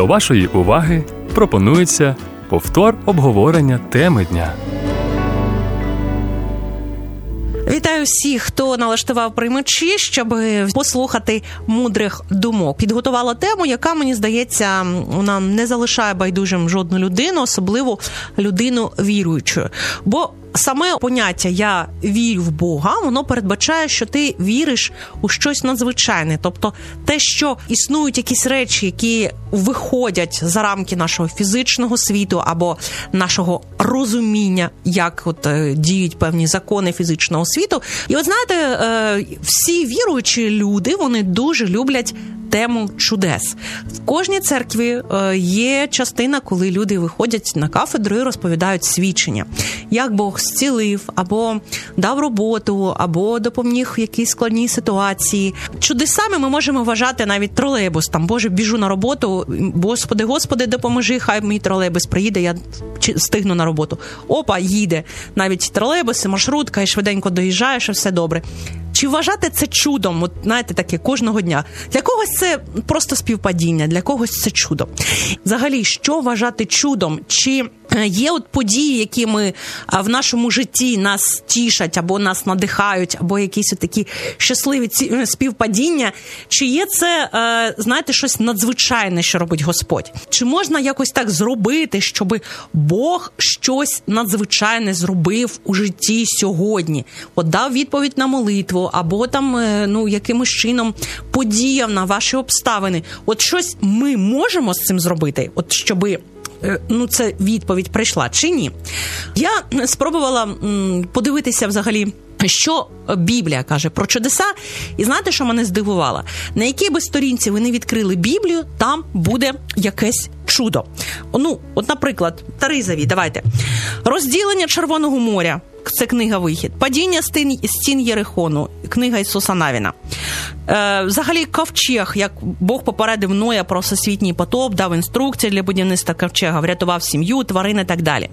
До вашої уваги пропонується повтор обговорення теми дня. Вітаю всіх, хто налаштував приймачі, щоб послухати мудрих думок. Підготувала тему, яка, мені здається, вона не залишає байдужим жодну людину, особливо людину віруючу. Бо саме поняття «я вірю в Бога», воно передбачає, що ти віриш у щось надзвичайне. Тобто те, що існують якісь речі, які виходять за рамки нашого фізичного світу або нашого розуміння, як діють певні закони фізичного світу. І от знаєте, всі віруючі люди, вони дуже люблять тему чудес. В кожній церкві є частина, коли люди виходять на кафедру і розповідають свідчення. Як Бог зцілив, або дав роботу, або допоміг в якійсь складній ситуації. Чудесами ми можемо вважати навіть тролейбус. Там, Боже, біжу на роботу, Господи, допоможи, хай мій тролейбус приїде, я встигну на роботу. Опа, їде. Навіть тролейбус, маршрутка, і швиденько доїжджаєш, і все добре. Чи вважати це чудом, знаєте, таке кожного дня? Для когось це просто співпадіння, для когось це чудо. Взагалі, що вважати чудом? Чи є події, які ми в нашому житті нас тішать, або нас надихають, або якісь такі щасливі співпадіння? Чи є це, знаєте, щось надзвичайне, що робить Господь? Чи можна якось так зробити, щоб Бог щось надзвичайне зробив у житті сьогодні? Дав відповідь на молитву, або там, якимось чином подіяв на ваші обставини. Щось ми можемо з цим зробити? Щоби ця відповідь прийшла, чи ні? Я спробувала подивитися взагалі, що Біблія каже про чудеса, і знаєте, що мене здивувало? На якій би сторінці ви не відкрили Біблію, там буде якесь чудо. Наприклад, Таризові, давайте. Розділення Червоного моря. Це книга «Вихід». Падіння стін Єрихону, книга Ісуса Навіна. Взагалі ковчег, як Бог попередив Ноя про всесвітній потоп, дав інструкції для будівництва ковчега, врятував сім'ю, тварин і так далі.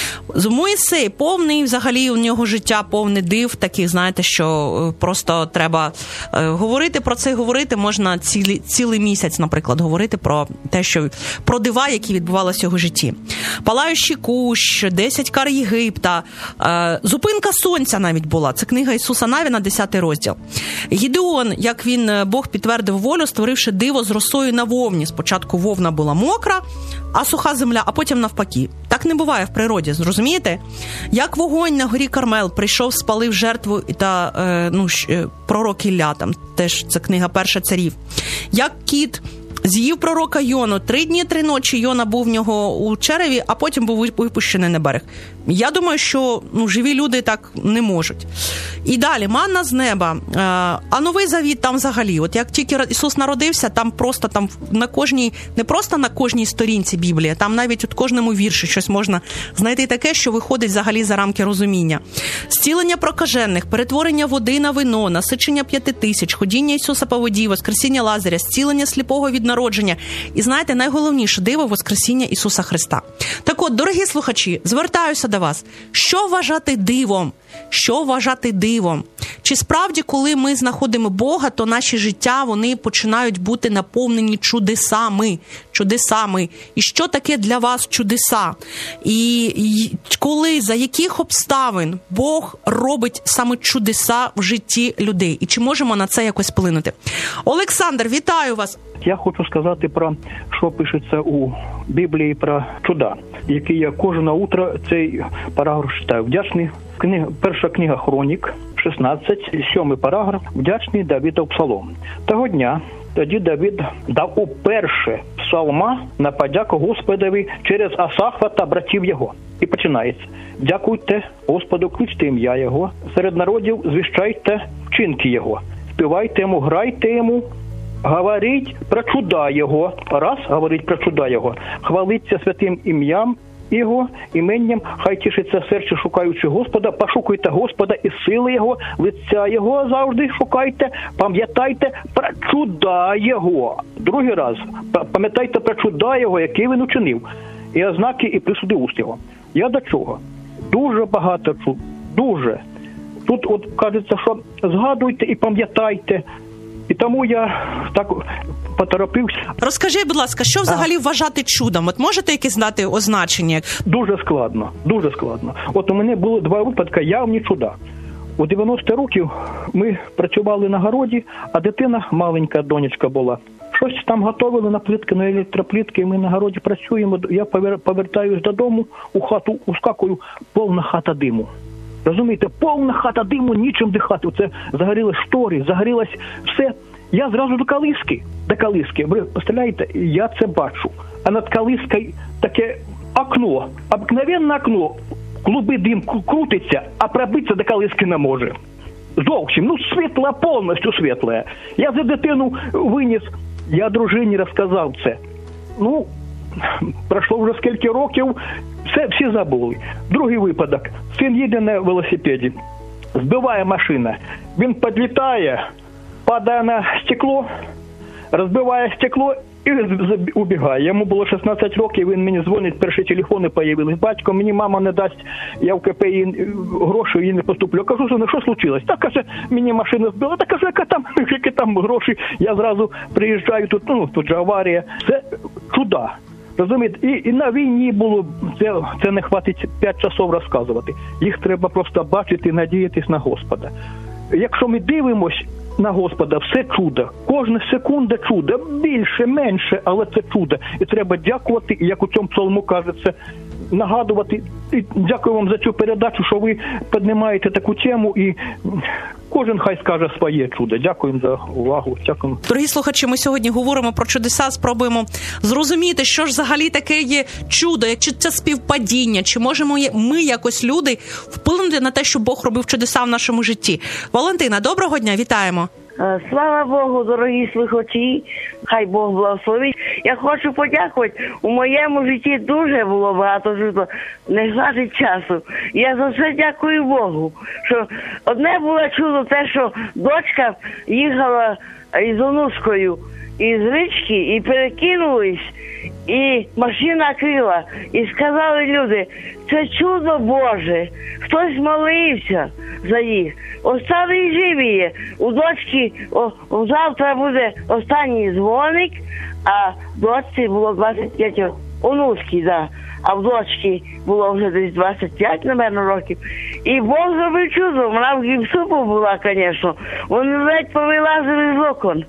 Моїсей повний, взагалі у нього життя повне див, таких, знаєте, що просто треба говорити про це, говорити можна цілий місяць, наприклад, говорити про те, що про дива, які відбувалися в його житті. Палаючий кущ, 10 кар Єгипта, зупинка сонця навіть була. Це книга Ісуса Навіна, 10 розділ. Гідеон, як Бог підтвердив волю, створивши диво з росою на вовні. Спочатку вовна була мокра, а суха земля, а потім навпаки. Так не буває в природі, зрозумієте? Як вогонь на горі Кармел прийшов, спалив жертву та пророк Ілля, там теж це книга Перша царів. Як кіт з'їв пророка Йону. 3 дні, 3 ночі Йона був в нього у череві, а потім був випущений на берег. Я думаю, що живі люди так не можуть. І далі, манна з неба. А Новий Завіт там взагалі. Як тільки Ісус народився, там просто на кожній, не просто на кожній сторінці Біблії, там навіть у кожному вірші щось можна знайти таке, що виходить взагалі за рамки розуміння. Зцілення прокажених, перетворення води на вино, насичення 5000, ходіння Ісуса по воді, воскресіння Лазаря, зцілення сліпого від народження. І знаєте, найголовніше диво – воскресіння Ісуса Христа. Так от, дорогі слухачі, звертаюся до вас. Що вважати дивом? Що вважати дивом? Чи справді, коли ми знаходимо Бога, то наші життя, вони починають бути наповнені чудесами? І що таке для вас чудеса? І коли, за яких обставин Бог робить саме чудеса в житті людей? І чи можемо на це якось вплинути? Олександр, вітаю вас! Я хочу сказати про, що пишеться у Біблії про чуда, які я кожне утро цей параграф читаю. Вдячний. Перша книга Хронік, 16, 7 параграф. Вдячний Давидов псалом. Того дня тоді Давид дав уперше псалма на подяку Господові через Асафа та братів його. І починається. Дякуйте Господу, кличте ім'я Його, серед народів звіщайте вчинки Його, співайте Йому, грайте Йому, говоріть про чуда Його, раз говоріть про чуда Його, хвалиться святим ім'ям Його, іменням, хай тішиться серце, шукаючи Господа, пошукуйте Господа і сили Його, лиця Його завжди шукайте, пам'ятайте про чуда Його. Другий раз, пам'ятайте про чуда Його, які Він учинив, і ознаки, і присуди уст Його. Я до чого? Дуже багато чуд, дуже. Тут кажеться, що згадуйте і пам'ятайте. І тому я так поторопився. Розкажіть, будь ласка, що взагалі вважати чудом? От можете якісь дати означення? Дуже складно, дуже складно. От у мене було 2 випадки явні чуда. У 90 років ми працювали на городі, а дитина, маленька донечка була, щось там готовили на плитки, на електроплитки, ми на городі працюємо, я повертаюсь додому, у хату ускакую, повна хата диму. Розумієте, повна хата диму, нічим дихати. Це загорілись штори, загорілось все. Я зразу до калиски. Ви представляєте, я це бачу. А над калискою таке окно, обикновенне окно, клуби дим крутиться, а пробитися до калиски не може. Зовсім, світла, повністю світла. Я за дитину виніс, я дружині розказав це. Пройшло вже скільки років, всі забули. Другий випадок. Син їде на велосипеді, збиває машина. Він підлітає, падає на стекло, розбиває стекло і убігає. Йому було 16 років, він мені дзвонить, перші телефони появились. Батько, мені мама не дасть, я в КП гроші їй не поступлю. Кажу, що случилось? Так, каже, мені машина збила. Так, кажу, які там гроші? Я зразу приїжджаю, тут же аварія. Це чуда. Розумієте, і на війні було, це не хватить 5 часов розказувати. Їх треба просто бачити, надіятись на Господа. Якщо ми дивимось на Господа, все чудо. Кожна секунда чудо. Більше, менше, але це чудо. І треба дякувати, і як у цьому псалму кажеться, нагадувати. І дякую вам за цю передачу, що ви піднімаєте таку тему, і кожен хай скаже своє чудо. Дякуємо за увагу. Дякуємо. Дорогі слухачі, ми сьогодні говоримо про чудеса, спробуємо зрозуміти, що ж взагалі таке є чудо, чи це співпадіння, чи можемо ми, якось люди, вплинути на те, що Бог робив чудеса в нашому житті. Валентина, доброго дня, вітаємо. Слава Богу, дорогі слухачі, хай Бог благословить. Я хочу подякувати, у моєму житті дуже було багато чудо, не хватить часу. Я за це дякую Богу, що одне було чудо те, що дочка їхала із онучкою із річки і перекинулись, і машина крила, і сказали люди, це чудо Боже, хтось молився за їх. Остали і живі є. У дочки завтра буде останній дзвоник, а дочці було 25 років. Онуцькі, да. А в дочки було вже десь 25, напевно, років. І Бог зробив чудо. Вона в гіпсупу була, звісно. Вони ледь повилазили з окон.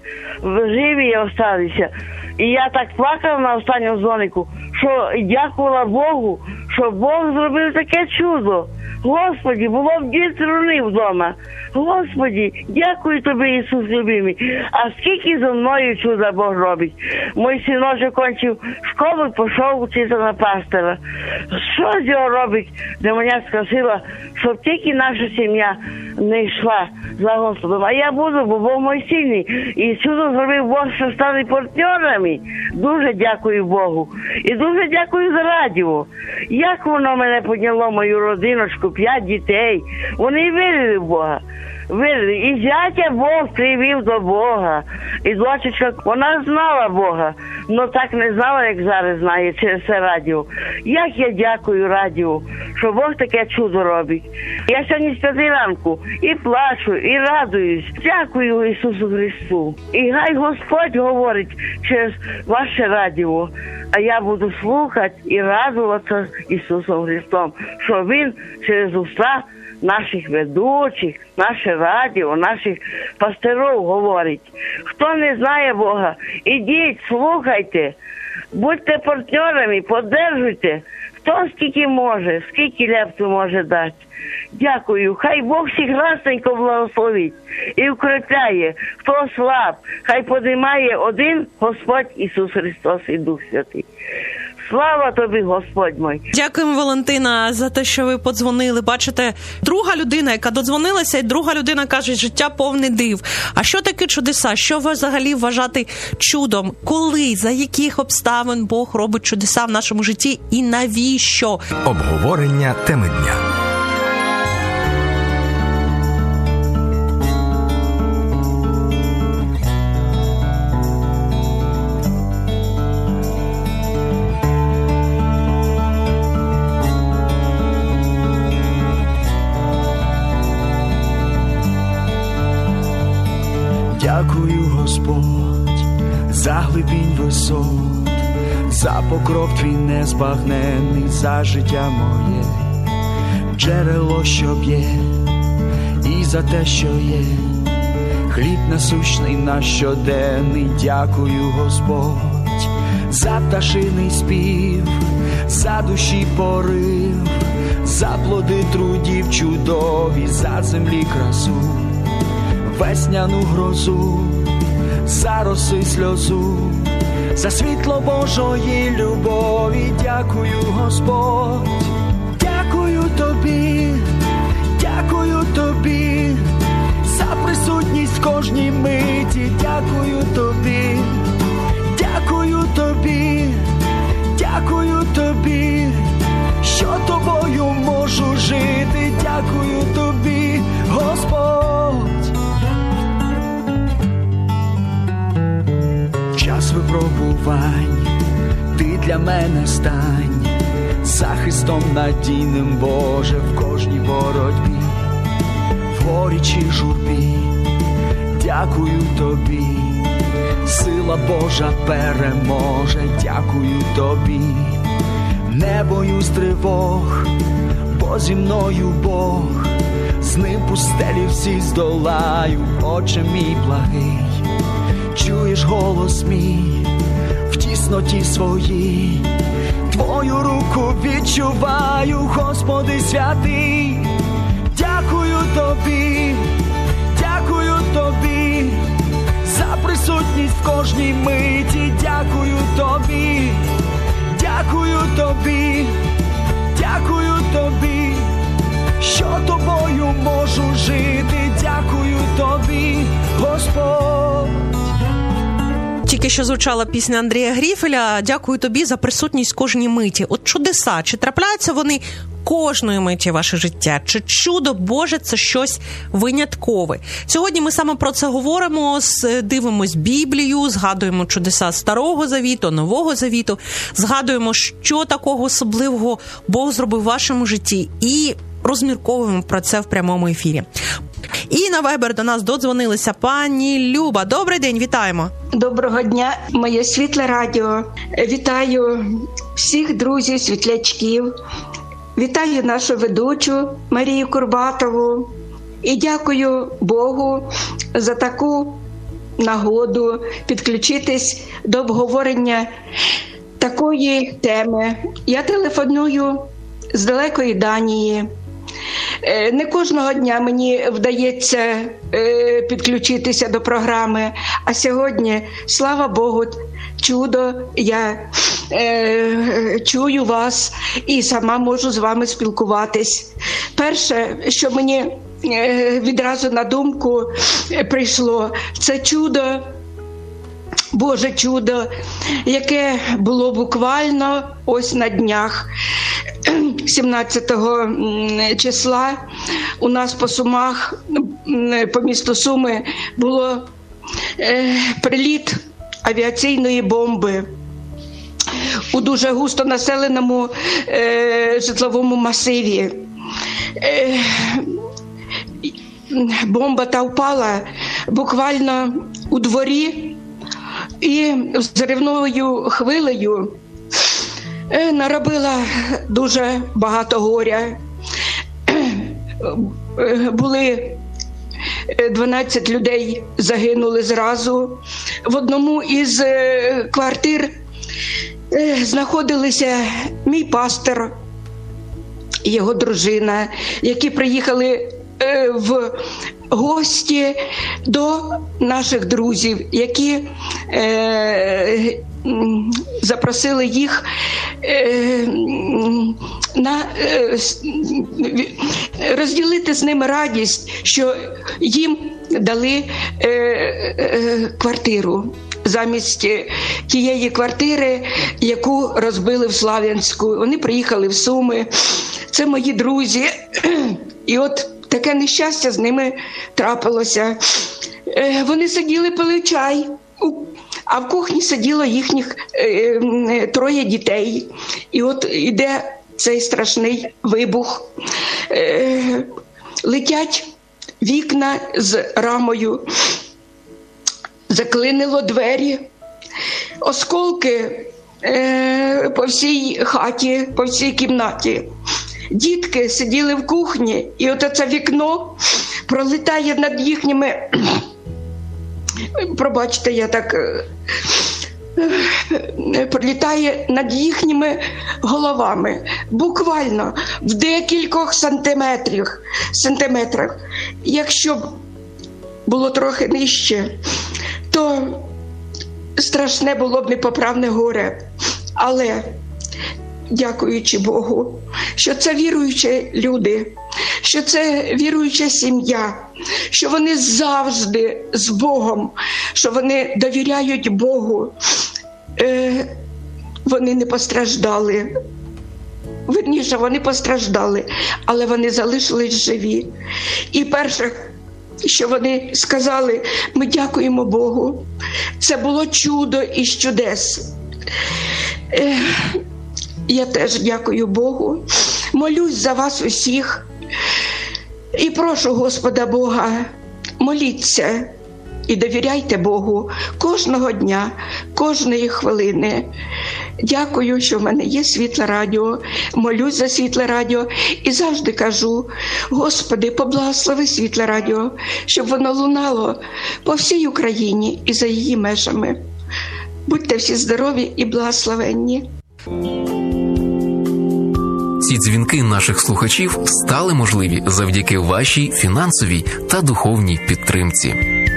Живі осталися. І я так плакала на останньому дзвонику, що дякувала Богу, що Бог зробив таке чудо. Господи, було б 2 труни вдома. Господи, дякую Тобі, Ісус любимий. А скільки зо мною чуда Бог робить. Мій синочок кончив школу, пішов вчитися на пастора. Що з його робить? Де мене сказала, щоб тільки наша сім'я не йшла за Господом. А я буду, бо Бог мій сильний. І чудо зробив Бог, що стали партнерами. Дуже дякую Богу. І дуже дякую за радіо. Як воно мене підняло, мою родиночку, 5 дітей. Вони вірили в Бога. Вірили. І зятя Бог привів до Бога. І дочечка, вона знала Бога, але так не знала, як зараз знає через це радіо. Як я дякую радіо, що Бог таке чудо робить. Я сьогодні з 5 ранку і плачу, і радуюсь. Дякую Ісусу Христу. І хай Господь говорить через ваше радіо. А я буду слухати і радуватися Ісусом Христом, що Він через уста наших ведучих, наше радіо, наших пасторів говорить. Хто не знає Бога, ідіть, слухайте, будьте партнерами, поддержуйте. Хто скільки може, скільки лепту може дати. Дякую. Хай Бог всіх красненько благословить і укріпляє. Хто слаб, хай підіймає один Господь Ісус Христос і Дух Святий. Слава тобі, Господь мой. Дякуємо, Валентина, за те, що ви подзвонили. Бачите, друга людина, яка додзвонилася, і друга людина каже, життя повне див. А що таке чудеса? Що ви взагалі вважати чудом? Коли, за яких обставин Бог робить чудеса в нашому житті і навіщо? Обговорення теми дня. Дякую, Господь, за глибінь висот, за покров твій незбагненний, за життя моє, джерело, що б'є, і за те, що є, хліб насущний наш щоденний. Дякую, Господь, за пташиний спів, за душі порив, за плоди трудів чудові, за землі красу, весняну грозу, за роси сльозу, за світло Божої любові. Дякую, Господь, дякую тобі, дякую тобі, за присутність в кожній миті. Дякую тобі, дякую тобі, дякую тобі, що тобою можу жити. Дякую тобі, Господь. Час випробувань, ти для мене стань захистом надійним, Боже, в кожній боротьбі, в горі чи журбі. Дякую тобі, сила Божа переможе. Дякую тобі, не боюсь тривог, бо зі мною Бог, з ним пустелі всі здолаю. Отче мій благий, чуєш голос мій в тісноті своїй, твою руку відчуваю, Господи святий. Дякую тобі, дякую тобі, за присутність в кожній миті. Дякую тобі, дякую тобі, дякую тобі, що тобою можу жити. Дякую тобі, Господь. Тільки що звучала пісня Андрія Гріфеля «Дякую тобі за присутність в кожній миті». От чудеса, чи трапляються вони кожної миті ваше життя? Чи чудо Боже – це щось виняткове? Сьогодні ми саме про це говоримо, дивимось Біблію, згадуємо чудеса Старого Завіту, Нового Завіту, згадуємо, що такого особливого Бог зробив в вашому житті, і розмірковуємо про це в прямому ефірі. І на Viber до нас додзвонилася пані Люба. Добрий день, вітаємо. Доброго дня, моє світле радіо. Вітаю всіх друзів, світлячків. Вітаю нашу ведучу Марію Курбатову. І дякую Богу за таку нагоду підключитись до обговорення такої теми. Я телефоную з далекої Данії. Не кожного дня мені вдається підключитися до програми, а сьогодні, слава Богу, чудо, я чую вас і сама можу з вами спілкуватись. Перше, що мені відразу на думку прийшло, це чудо, Боже чудо, яке було буквально ось на днях. 17 числа у нас по Сумах, по місту Суми, було приліт авіаційної бомби у дуже густо населеному житловому масиві. Бомба та впала буквально у дворі і взривною хвилею наробила дуже багато горя. Були 12 людей загинули зразу. В одному із квартир знаходилися мій пастор і його дружина, які приїхали в гості до наших друзів, які запросили їх розділити з ними радість, що їм дали квартиру замість тієї квартири, яку розбили в Слов'янську. Вони приїхали в Суми. Це мої друзі. І от таке нещастя з ними трапилося. Вони сиділи, пили чай, а в кухні сиділо їхніх 3 дітей. І от іде цей страшний вибух. Летять вікна з рамою, заклинило двері, осколки по всій хаті, по всій кімнаті. Дітки сиділи в кухні, і от це вікно пролітає над їхніми, пробачте, я так, пролітає над їхніми головами, буквально в декількох сантиметрах. Якщо б було трохи нижче, то страшне було б непоправне горе. Але, дякуючи Богу, що це віруючі люди, що це віруюча сім'я, що вони завжди з Богом, що вони довіряють Богу, вони не постраждали. Вірніше, вони постраждали, але вони залишились живі. І перше, що вони сказали, ми дякуємо Богу. Це було чудо із чудес. Я теж дякую Богу. Молюсь за вас усіх. І прошу Господа Бога, моліться і довіряйте Богу кожного дня, кожної хвилини. Дякую, що в мене є Світле Радіо. Молюсь за Світле Радіо і завжди кажу: Господи, поблагослови Світле Радіо, щоб воно лунало по всій Україні і за її межами. Будьте всі здорові і благословенні. Ці дзвінки наших слухачів стали можливі завдяки вашій фінансовій та духовній підтримці.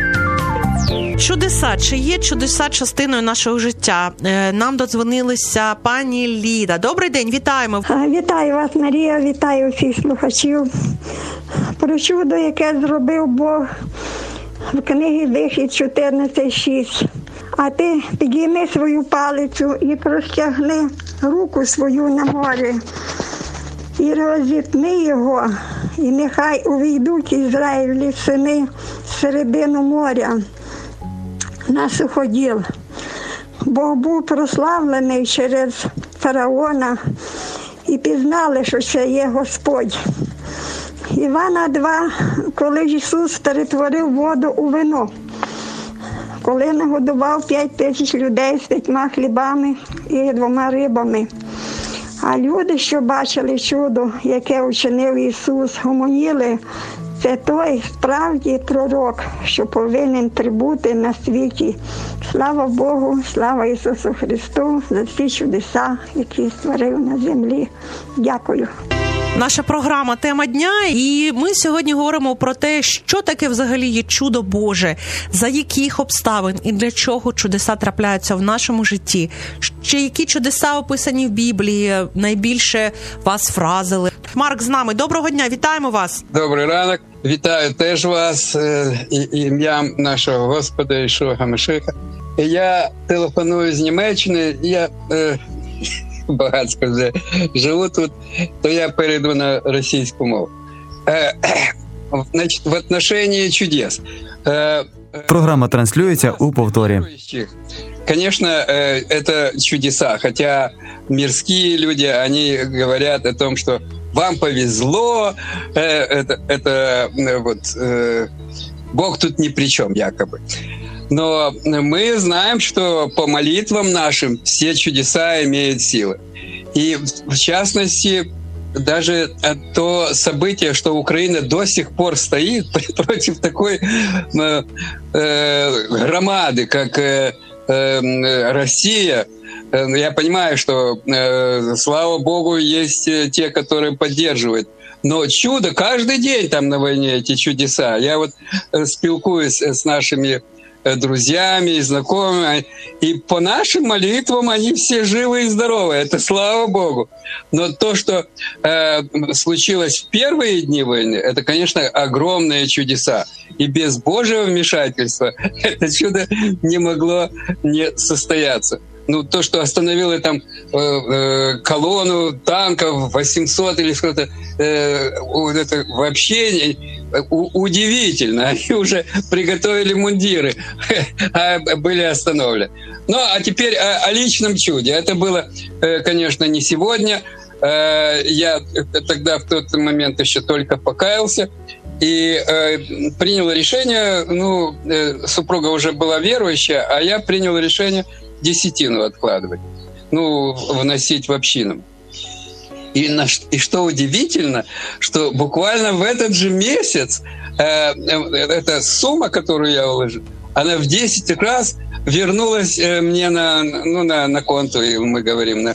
Чудеса. Чи є чудеса частиною нашого життя? Нам додзвонилася пані Ліда. Добрий день, вітаємо. Вітаю вас, Марія, вітаю всіх слухачів. Про чудо, яке зробив Бог в книгі Вихід 14:6. А ти підійми свою палицю і простягни руку свою на море. І розітни його, і нехай увійдуть Ізраїлі сини середину моря на суходіл. Бог був прославлений через фараона, і пізнали, що це є Господь. Івана 2, коли Ісус перетворив воду у вино, коли нагодував 5000 людей з 5 хлібами і 2 рибами. А люди, що бачили чудо, яке учинив Ісус, гомоніли: це той справді пророк, що повинен прибути на світі. Слава Богу, слава Ісусу Христу за всі чудеса, які створив на землі. Дякую. Наша програма «Тема дня», і ми сьогодні говоримо про те, що таке взагалі є чудо Боже, за яких обставин і для чого чудеса трапляються в нашому житті, ще які чудеса описані в Біблії найбільше вас вразили. Марк з нами. Доброго дня, вітаємо вас. Добрий ранок, вітаю теж вас ім'ям нашого Господа Ішуа Машиха. Я телефоную з Німеччини, я багатько вже живу тут, то я перейду на російську мову. Значит, в отношении чудес. Программа транслируется у повторе. Конечно, это чудеса, хотя мирские люди, они говорят о том, что вам повезло, Бог тут ни при чем, якобы. Но мы знаем, что по молитвам нашим все чудеса имеют силы. И в частности, даже то событие, что Украина до сих пор стоит против такой громады, как Россия. Я понимаю, что, слава Богу, есть те, которые поддерживают. Но чудо, каждый день там на войне эти чудеса. Я вот спілкуюсь с нашими друзьями и знакомыми, и по нашим молитвам они все живы и здоровы. Это слава Богу. Но то, что случилось в первые дни войны, это, конечно, огромные чудеса. И без Божьего вмешательства это чудо не могло не состояться. Ну, то, что остановило там колонну танков 800 или что-то, это вообще удивительно. Они уже приготовили мундиры, а были остановлены. Ну, а теперь о личном чуде. Это было, конечно, не сегодня. Я тогда в тот момент еще только покаялся и принял решение, ну, супруга уже была верующая, а я принял решение десятину откладывать, вносить в общину. И что удивительно, что буквально в этот же месяц эта сумма, которую я уложил, она в 10 раз вернулась мне на конту, и мы говорим,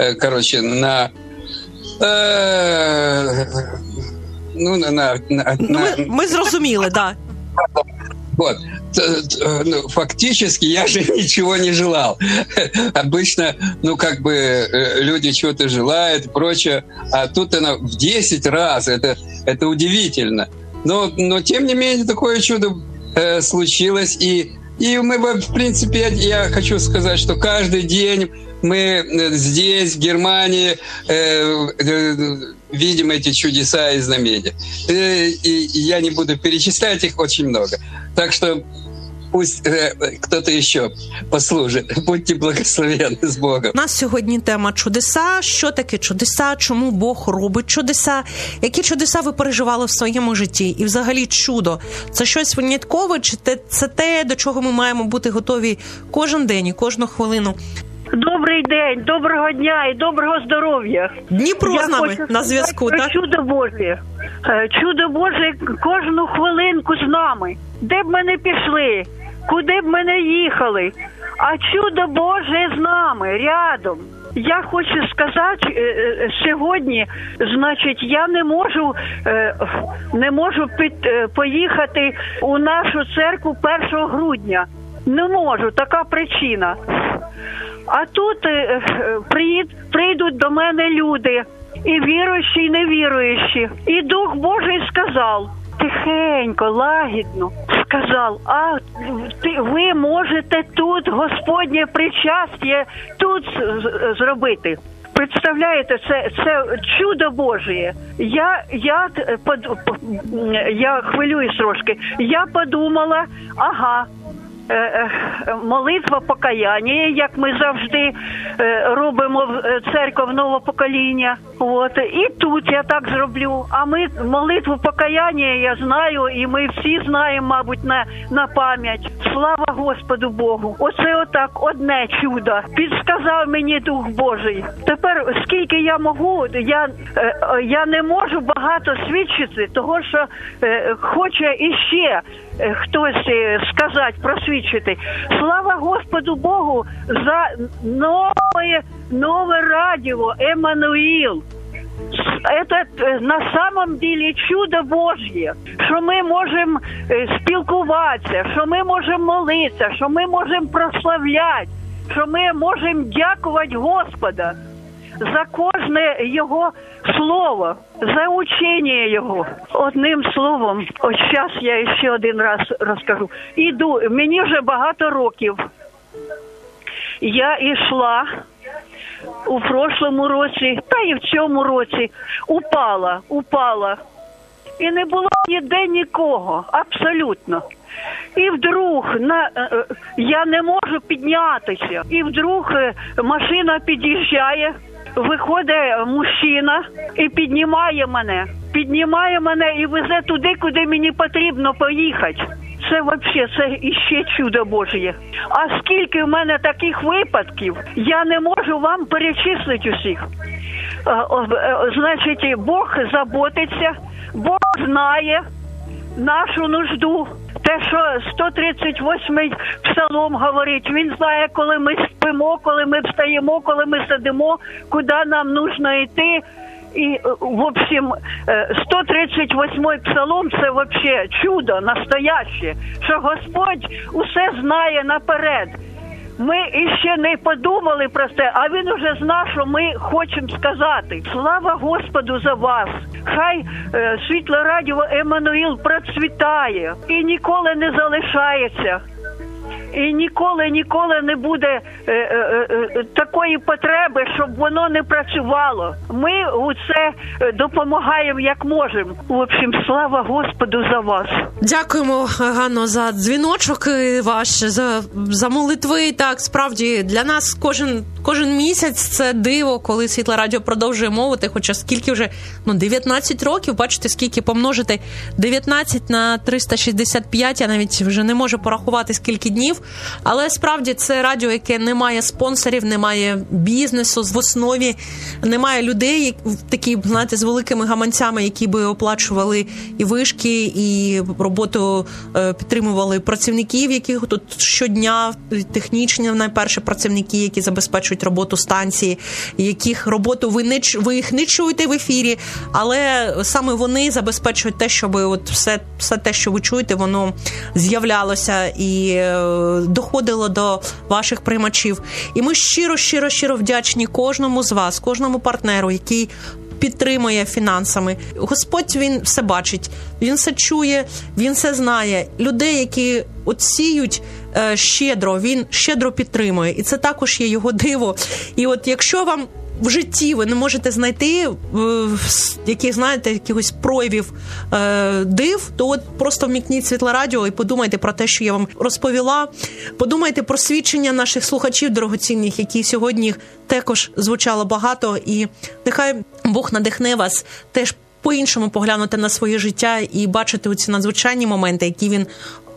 ми зрозуміли, да. Вот. Фактически я же ничего не желал. Обычно, люди чего-то желают и прочее, а тут она в 10 раз, это удивительно. Но тем не менее, такое чудо случилось, и мы, в принципе, я хочу сказать, что каждый день мы здесь, в Германии, видим эти чудеса и знамения. И я не буду перечислять их, очень много. Так что пусть кто-то еще послужит. Будьте благословенны з Богом. У нас сьогодні тема чудеса. Що таке чудеса? Чому Бог робить чудеса? Які чудеса ви переживали в своєму житті? І взагалі чудо – це щось виняткове? Чи це те, до чого ми маємо бути готові кожен день і кожну хвилину? Добрий день, доброго дня і доброго здоров'я. Дніпро з нами на зв'язку, так? Чудо Боже. Чудо Боже кожну хвилинку з нами. Де б ми не пішли, куди б ми не їхали, а чудо Боже з нами, рядом. Я хочу сказати, сьогодні, значить, я не можу поїхати у нашу церкву 1 грудня. Не можу, така причина. А тут прийдуть до мене люди, і віруючі, і невіруючі. І Дух Божий сказав, тихенько, лагідно, сказав, ви можете тут Господнє причастя тут зробити. Представляєте, це чудо Божє. Я хвилююсь трошки. Я подумала, молитва покаяння, як ми завжди робимо в церкві нового покоління. І тут я так зроблю. А ми молитву покаяння, я знаю, і ми всі знаємо, мабуть, на пам'ять. Слава Господу Богу. Оце отак одне чудо. Підсказав мені Дух Божий. Тепер, скільки я можу, я не можу багато свідчити, того, що хоче іще хтось сказати, просвідчити. Слава Господу Богу за нове радіо «Еммануїл». Это на самом деле чудо Божье, що ми можемо спілкуватися, що ми можемо молитися, що ми можемо прославляти, що ми можемо дякувати Господа за кожне Його слово, за учення Його. Одним словом, ось зараз я ще один раз розкажу. Мені вже багато років. Я йшла у прошлому році, та і в цьому році, упала. І не було ніде нікого, абсолютно. І вдруг я не можу піднятися. І вдруг машина під'їжджає, виходить мужчина і піднімає мене і везе туди, куди мені потрібно поїхати. Це взагалі, це іще чудо Божє. А скільки в мене таких випадків, я не можу вам перечислити усіх. Значить, Бог заботиться, Бог знає нашу нужду. Те, що 138-й псалом говорить, він знає, коли ми спимо, коли ми встаємо, коли ми сидимо, куди нам нужно йти. І, в общем, 138-й псалом – це вообще чудо настояще, що Господь усе знає наперед. Ми іще не подумали про це, а Він уже знає, що ми хочемо сказати. Слава Господу за вас! Хай світло радіо «Еммануїл» процвітає і ніколи не залишається. І ніколи не буде такої потреби, щоб воно не працювало. Ми у це допомагаємо як можемо. В общем, слава Господу за вас. Дякуємо, Ганно, за дзвіночок ваш, за молитви. Так, справді, для нас кожен місяць це диво, коли Світле Радіо продовжує мовити, хоча скільки вже, 19 років, бачите, скільки помножити 19 на 365, я навіть вже не можу порахувати, скільки днів. Але справді це радіо, яке не має спонсорів, не має бізнесу в основі, немає людей, такі, знаєте, з великими гаманцями, які би оплачували і вишки, і роботу підтримували працівників, яких тут щодня, технічні найперше працівники, які забезпечують роботу станції, яких роботу ви їх не чуєте в ефірі, але саме вони забезпечують те, щоб от все те, що ви чуєте, воно з'являлося і доходило до ваших приймачів. І ми щиро вдячні кожному з вас, кожному партнеру, який підтримує фінансами. Господь, він все бачить, він все чує, він все знає. Людей, які от сіють щедро, він щедро підтримує. І це також є його диво. І от якщо вам в житті ви не можете знайти якихось проявів див, то от просто вмікніть Світле Радіо і подумайте про те, що я вам розповіла. Подумайте про свідчення наших слухачів дорогоцінних, які сьогодні також звучало багато. І нехай Бог надихне вас теж по-іншому поглянути на своє життя і бачити оці надзвичайні моменти, які він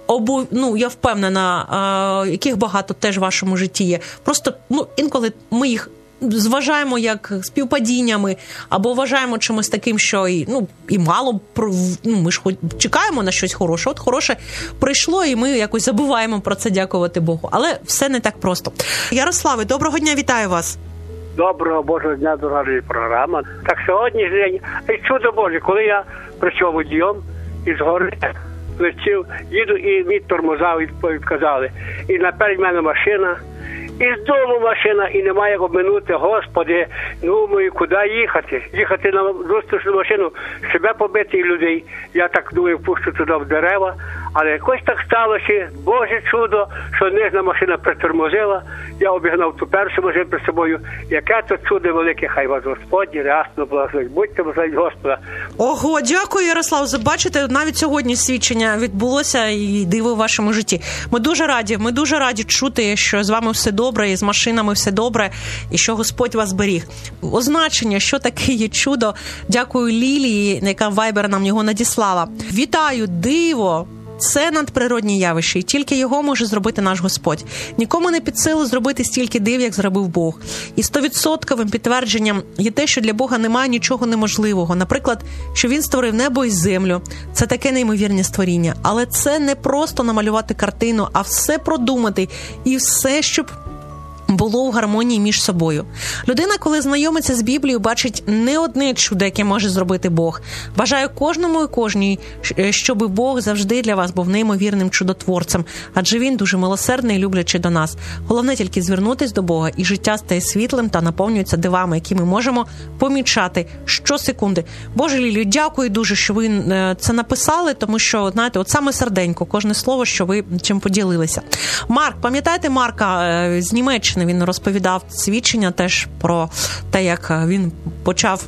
я впевнена, яких багато теж в вашому житті є. Просто інколи ми їх зважаємо як співпадіннями, або вважаємо чимось таким, що і мало, ми ж чекаємо на щось хороше. От хороше прийшло, і ми якось забуваємо про це, дякувати Богу. Але все не так просто. Ярославе, доброго дня, вітаю вас. Доброго Божого дня, дорога програма. Так сьогодні день, чудо Боже, коли я прийшов водієм із гори, летів, їду і мені тормоза відказали. І наперед в мене машина, і з дому машина, і немає як обминути. Господи, думаю, куди їхати? Їхати на зустрічну машину, себе побити і людей. Я так думаю, пущу туди в дерева. Але якось так сталося, Боже чудо, що нижня машина притормозила. Я обігнав ту першу машину перед собою. Яке то чудо велике, хай вас Господь рясно благословить. Будьте благословені Господа. Ого, дякую, Ярослав. Бачите, навіть сьогодні свідчення відбулося і диво в вашому житті. Ми дуже раді чути, що з вами все добре, і з машинами все добре, і що Господь вас беріг. Означення, що таке є чудо, дякую Лілії, яка в Viber нам його надіслала. Вітаю, диво! Це надприродні явище, і тільки його може зробити наш Господь. Нікому не під силу зробити стільки див, як зробив Бог. І 100% підтвердженням є те, що для Бога немає нічого неможливого. Наприклад, що Він створив небо і землю. Це таке неймовірне створіння. Але це не просто намалювати картину, а все продумати. І все, щоб було в гармонії між собою. Людина, коли знайомиться з Біблією, бачить не одне чудо, яке може зробити Бог. Бажаю кожному і кожній, щоб Бог завжди для вас був неймовірним чудотворцем, адже Він дуже милосердний і люблячий до нас. Головне тільки звернутись до Бога, і життя стає світлим та наповнюється дивами, які ми можемо помічати щосекунди. Боже Лілію, дякую дуже, що ви це написали, тому що, знаєте, от саме серденько, кожне слово, що ви чим поділилися. Марк, пам'ятаєте Марка з Німеччини? Він розповідав свідчення теж про те, як він почав,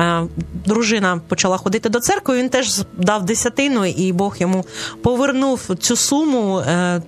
дружина почала ходити до церкви, він теж дав десятину, і Бог йому повернув цю суму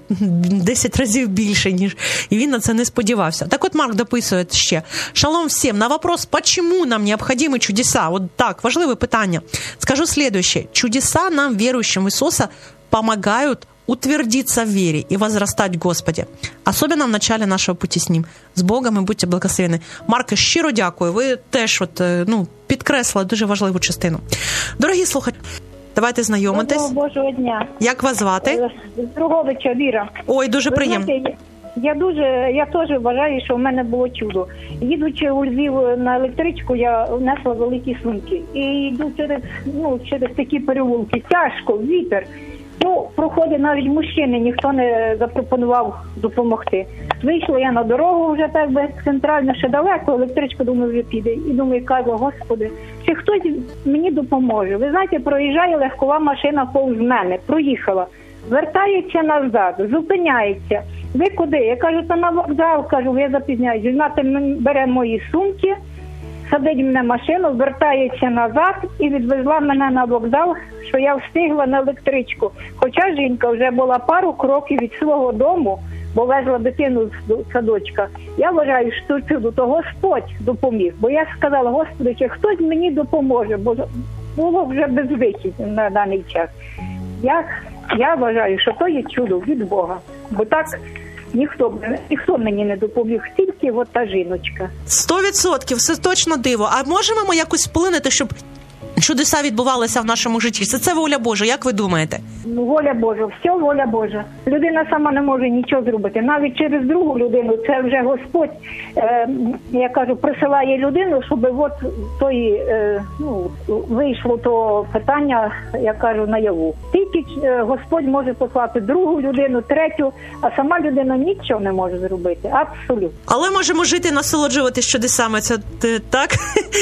10 разів більше, ніж і він на це не сподівався. Так от Марк дописує ще. Шалом всем. На вопрос, почему нам необходимы чудеса? Вот так, важливе питання. Скажу следующее. Чудеса нам, верующим в Иисуса, помогают утвердиться в вере и возрастать в Господе. Особенно в начале нашего пути с Ним. З Богом і будьте благословені. Марко, щиро дякую. Ви теж підкреслили дуже важливу частину. Дорогі слухачі, давайте знайомитись. Доброго Божого дня. Як вас звати? Друговича Віра. Ой, дуже приємно. Знаєте, я теж вважаю, що в мене було чудо. Їдучи у Львів на електричку, я несла великі сумки. І йду через такі переулки. Тяжко, вітер. Проходить навіть мужчини, ніхто не запропонував допомогти. Вийшла я на дорогу вже так би центрально, ще далеко, електричка, думаю, вже піде. І думаю, кажу, Господи, чи хтось мені допоможе? Ви знаєте, проїжджає легкова машина повз мене, проїхала, вертається назад, зупиняється. Ви куди? Я кажу, та на вокзал, кажу, я запізняюсь. Вона бере мої сумки, садить мене машину, вертається назад і відвезла мене на вокзал, що я встигла на електричку. Хоча жінка вже була пару кроків від свого дому, бо везла дитину з садочка. Я вважаю, що чудо, то Господь допоміг. Бо я сказала, Господи, чи хтось мені допоможе, бо було вже безвихідь на даний час. Я вважаю, що то є чудо від Бога. Бо так ніхто мені не допоміг, тільки от та жіночка. 100%, все точно диво. А можемо ми якось вплинути, щоб чудеса відбувалися в нашому житті? Це воля Божа, як ви думаєте? Воля Божа, все воля Божа. Людина сама не може нічого зробити. Навіть через другу людину, це вже Господь, я кажу, присилає людину, щоб от вийшло то питання, я кажу, наяву. Тільки Господь може послати другу людину, третю, а сама людина нічого не може зробити. Абсолютно. Але можемо жити і насолоджуватись чудесами. Це так?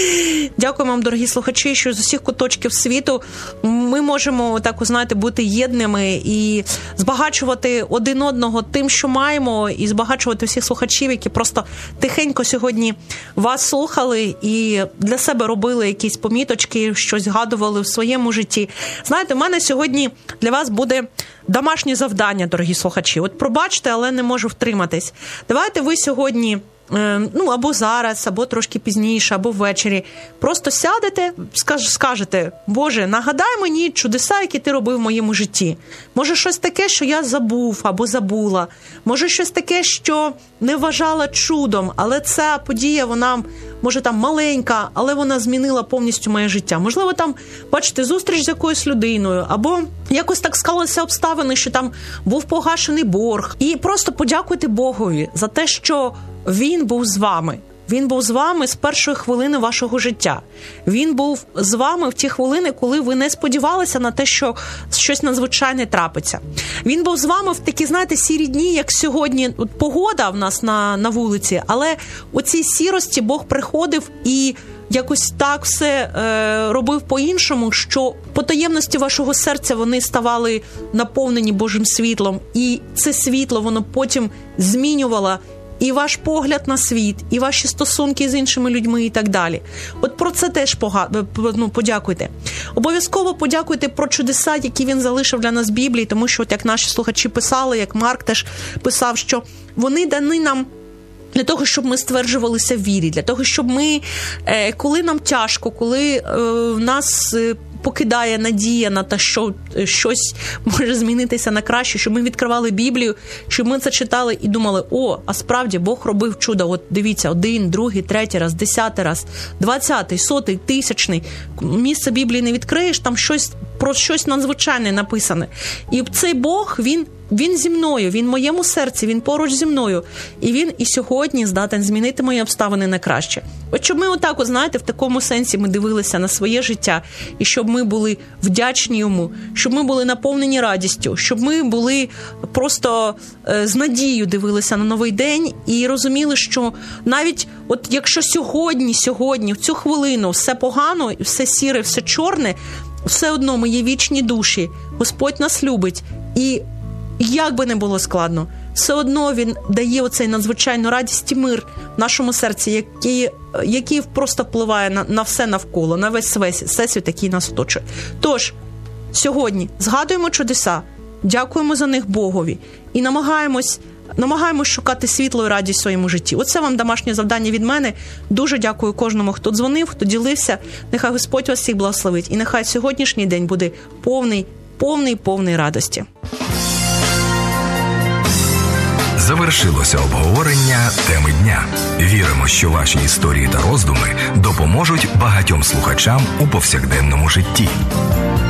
Дякую вам, дорогі слухачі, що з усіх куточків світу ми можемо, так, знаєте, бути єдними і збагачувати один одного тим, що маємо, і збагачувати всіх слухачів, які просто тихенько сьогодні вас слухали і для себе робили якісь поміточки, щось згадували в своєму житті. Знаєте, в мене сьогодні для вас буде домашнє завдання, дорогі слухачі. От пробачте, але не можу втриматись. Давайте ви сьогодні, або зараз, або трошки пізніше, або ввечері, просто сядете, скажете: Боже, нагадай мені чудеса, які ти робив в моєму житті. Може, щось таке, що я забув або забула. Може, щось таке, що не вважала чудом, але ця подія, вона, може, там маленька, але вона змінила повністю моє життя. Можливо, там, бачите, зустріч з якоюсь людиною, або якось так склалися обставини, що там був погашений борг. І просто подякуйте Богові за те, що Він був з вами. Він був з вами з першої хвилини вашого життя. Він був з вами в ті хвилини, коли ви не сподівалися на те, що щось надзвичайне трапиться. Він був з вами в такі, знаєте, сірі дні, як сьогодні. От погода в нас на вулиці, але у цій сірості Бог приходив і якось так все робив по-іншому, що по таємності вашого серця вони ставали наповнені Божим світлом. І це світло, воно потім змінювало і ваш погляд на світ, і ваші стосунки з іншими людьми і так далі. От про це теж подякуйте. Обов'язково подякуйте про чудеса, які він залишив для нас в Біблії, тому що, от як наші слухачі писали, як Марк теж писав, що вони дані нам для того, щоб ми стверджувалися в вірі, для того, щоб ми, коли нам тяжко, коли в нас покидає надія на те, що щось може змінитися на краще, щоб ми відкривали Біблію, щоб ми це читали і думали: а справді Бог робив чудо. От дивіться, 1, 2, 3 раз, 10 раз, 20, 100, 1000. Місце Біблії не відкриєш, там про щось надзвичайне написане. І цей Бог, він зі мною, він в моєму серці, він поруч зі мною. І він і сьогодні здатен змінити мої обставини на краще. От щоб ми отак, знаєте, в такому сенсі ми дивилися на своє життя, і щоб ми були вдячні йому, щоб ми були наповнені радістю, щоб ми були просто з надією дивилися на новий день і розуміли, що навіть от якщо сьогодні, в цю хвилину все погано, все сіре, все чорне, все одно ми є вічні душі, Господь нас любить. І як би не було складно, все одно Він дає оцей надзвичайну радість і мир в нашому серці, який просто впливає на все навколо, на весь всесвіт, який нас оточує. Тож, сьогодні згадуємо чудеса, дякуємо за них Богові і намагаємось шукати світло і радість в своєму житті. Оце вам домашнє завдання від мене. Дуже дякую кожному, хто дзвонив, хто ділився. Нехай Господь вас всіх благословить. І нехай сьогоднішній день буде повний радості. Завершилося обговорення теми дня. Віримо, що ваші історії та роздуми допоможуть багатьом слухачам у повсякденному житті.